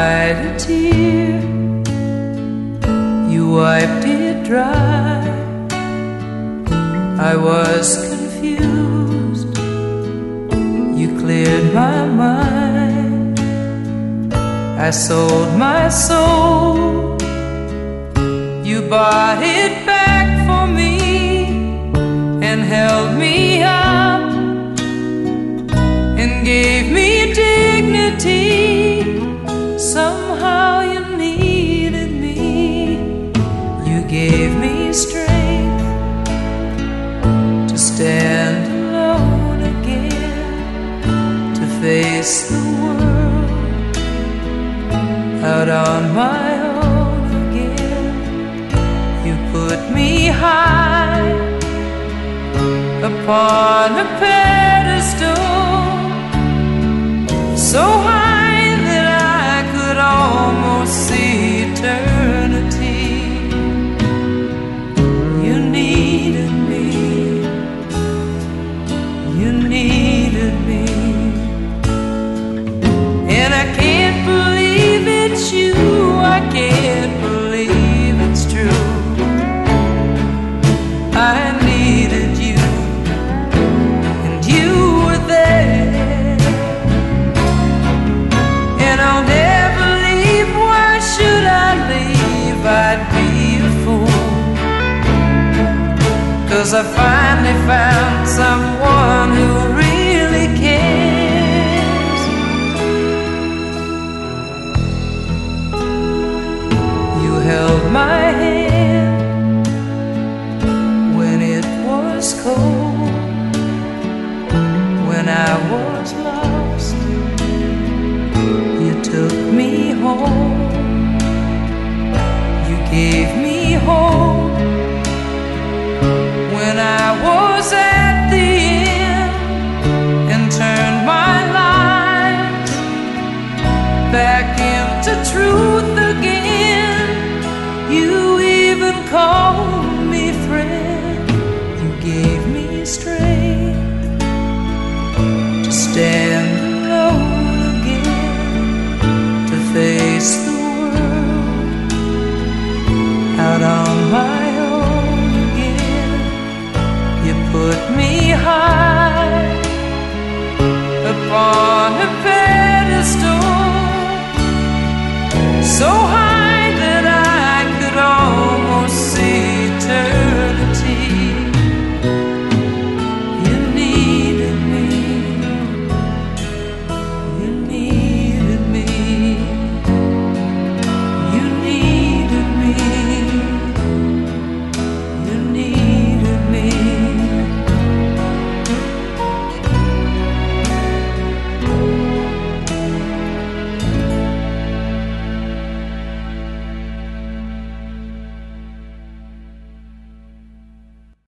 cried a tear, you wiped it dry. I was confused, you cleared my mind. I sold my soul, you bought it back for me and held me up and gave me dignity. Somehow you needed me, you gave me strength to stand alone again, to face the world out on my own again. You put me high upon a pedestal, so high that I could almost see eternity. You needed me, you needed me, and I can't believe it's you, I can't believe it's true. I needed you, and you were there, and I'll never leave. Why should I leave? I'd be a fool, 'cause I finally found someone who really cares. You held my hand when it was cold, when I was lost. You took me home, you gave me hope when I was at the end, and turned my life back into truth again. You even called me friend, you gave me strength to stand alone again, to face the world out on my own again. You put me high upon a pedestal, so high